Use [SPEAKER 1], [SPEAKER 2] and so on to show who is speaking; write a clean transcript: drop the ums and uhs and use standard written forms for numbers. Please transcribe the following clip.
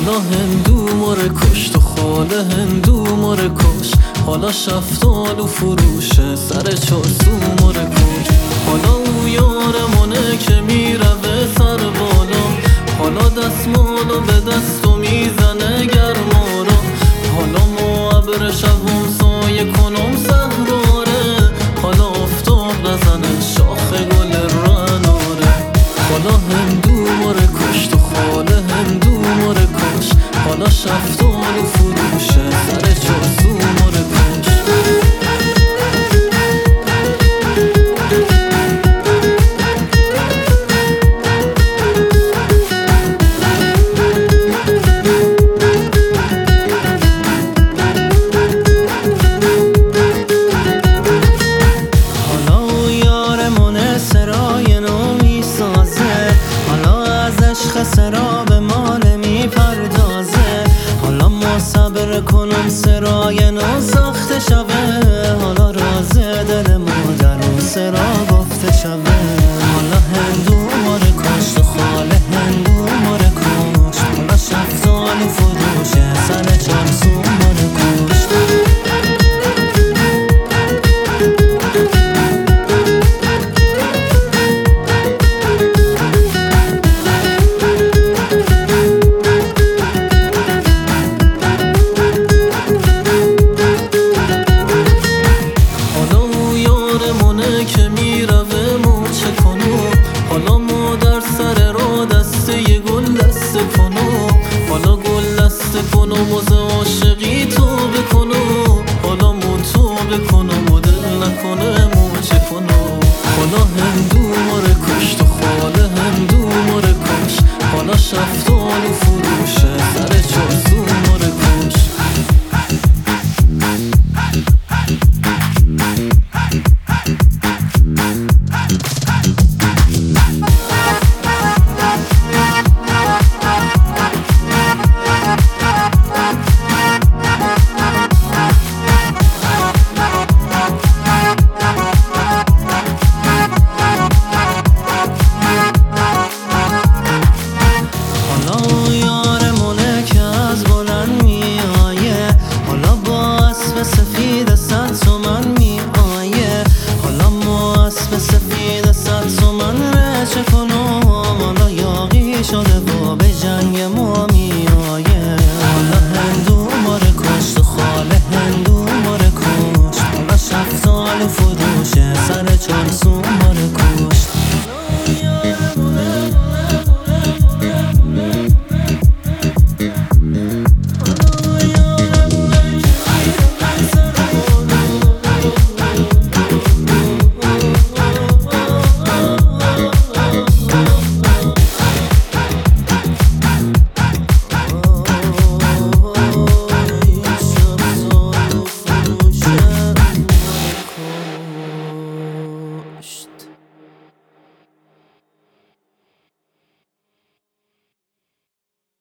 [SPEAKER 1] حالا هندو ماره کشت و خاله هندو ماره کش، حالا شفتال و فروشه سر چارسو ماره کش. حالا او یارمونه که میروه سر بالا، حالا دستمالو به دستو میزنه گرما را. حالا ما ابر شبم سایه کنم صحراره، حالا آفتاب نزنه شاخ گل رناره. حالا هندو ماره کشت و خاله هندو ماره کش، حالا شفتال و فروشه سر چارسو ماره کش.
[SPEAKER 2] سراب مال میپردازه، حالا ما صبر کنم سرای نو ساخته شوه. حالا رازه دل ما در اون سرا گفته شوه. حالا هندو ماره کشت و خاله هندو ماره کشت، حالا شفتال و فروشه سر چارسو ماره کشت.
[SPEAKER 1] که میروه ما چه کنم، حالا ما در سر را دسته ی گل دسته کنم. حالا گل دسته کنم و ز عاشقی توبه کنم، حالا من توبه کنم و دل نکنه ما چه کنم. حالا هندو ماره کشت و خاله هندو ماره کش، حالا شفتال و فروشه سر چارسو ماره کش.
[SPEAKER 2] سفید 100 تومن می آیه، حالا ما اسب سفید 100 تومن رچه کنم. حالا یاقی شده و به جنگ ما می آیه. حالا هندو ماره کشت و خاله هندو ماره کشت، حالا شفتال و فروشه سر چارسو